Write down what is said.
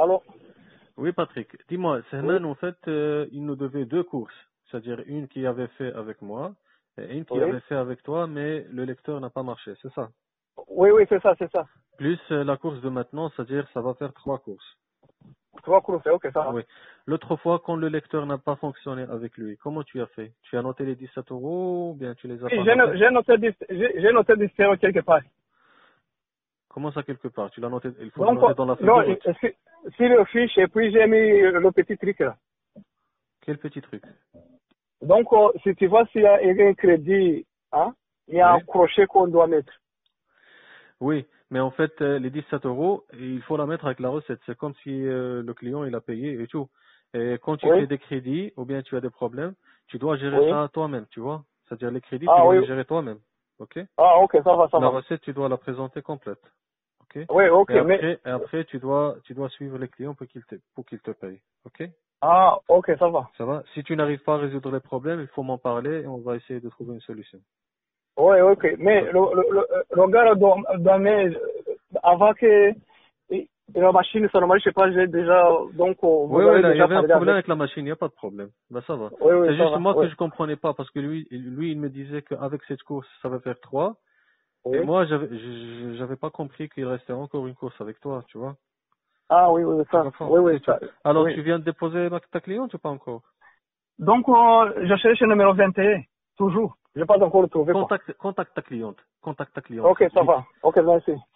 Allô? Oui, Patrick. Dis-moi, Oui, Sehman, en fait, il nous devait deux courses. C'est-à-dire une qui avait fait avec moi et une qui oui. avait fait avec toi, mais le lecteur n'a pas marché, c'est ça. Oui, oui, c'est ça, c'est ça. Plus la course de maintenant, c'est-à-dire ça va faire trois courses. Trois courses, ok, ça va. Oui. L'autre fois, quand le lecteur n'a pas fonctionné avec lui, comment tu as fait? Tu as noté les 17 euros ou bien tu les as Oui, pas notés? j'ai noté 10 € quelque part. Comment ça quelque part? Tu l'as noté, il faut le Donc, noter dans la feuille de non, route. sur le fiche, et puis j'ai mis le petit truc là. Quel petit truc? Donc, si tu vois s'il y a un crédit, hein, il y a Oui. un crochet qu'on doit mettre. Oui, mais en fait, les 17 euros, il faut la mettre avec la recette. C'est comme si le client il a payé et tout. Et quand tu Oui, fais des crédits ou bien tu as des problèmes, tu dois gérer oui. ça toi-même, tu vois. C'est-à-dire les crédits, tu Ah dois oui, les gérer toi-même. OK? ah ok, ça va, ça La va. recette, tu dois la présenter complète. OK? Oui, ok, mais, Et après tu dois suivre les clients pour qu'ils te payent. OK? ah ok, ça va. Ça va? Si tu n'arrives pas à résoudre les problèmes, il faut m'en parler et on va essayer de trouver une solution. Oui, ok, mais OK? le gars doit mettre, avant que la machine soit normale, je sais pas, j'ai déjà, donc Oui, vous oui, avez là, il y déjà avait un parlé problème avec. avec la machine, il n'y a pas de problème. Ben, ça va. Oui, oui, C'est ça juste va, moi oui. que je comprenais pas parce que lui, il me disait qu'avec cette course, ça va faire trois. Et Oui. moi, j'avais pas compris qu'il restait encore une course avec toi, tu vois. Ah oui, oui, Tu ça, comprends? oui, oui, C'est tout. ça, Alors, oui. tu viens de déposer ta cliente ou pas encore? Donc, je cherche le numéro 21, toujours. Je n'ai pas encore le trouvé, quoi. Contacte ta cliente. Contacte ta cliente, Ok, ça vite. va. Ok, merci.